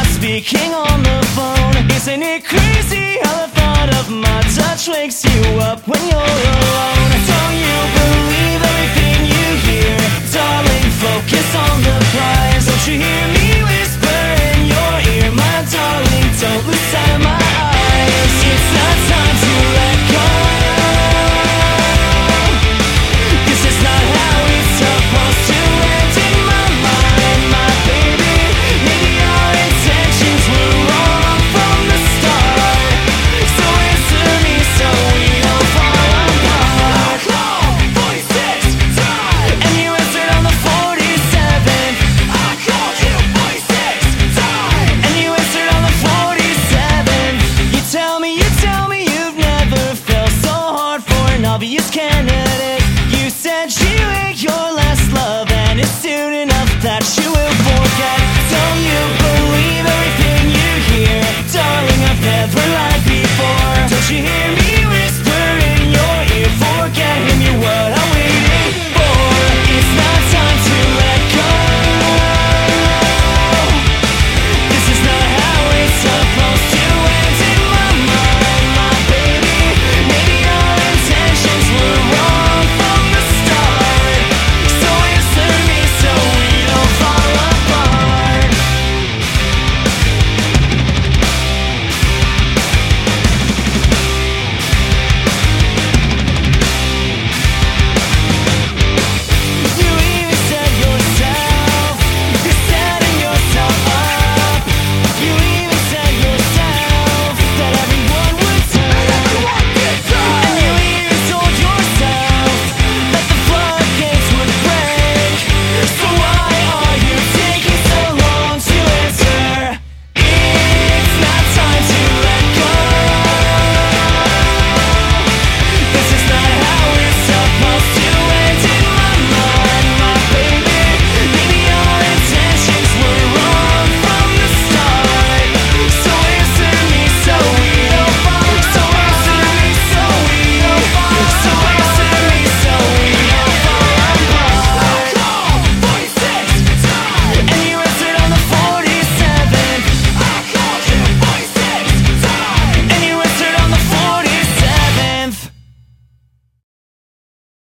speaking on the phone. Isn't it crazy how the thought of my touch wakes you up when you're alone? Don't you believe everything you hear? Darling, focus on the prize. Don't you hear me?